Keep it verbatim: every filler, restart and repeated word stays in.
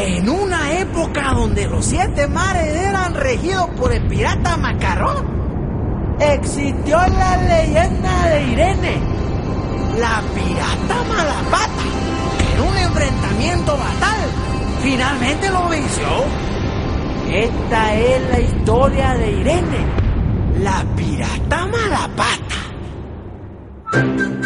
En una época donde los siete mares eran regidos por el pirata Macarrón, existió la leyenda de Irene, la pirata Malapata, que en un enfrentamiento fatal finalmente lo venció. Esta es la historia de Irene, la pirata Malapata.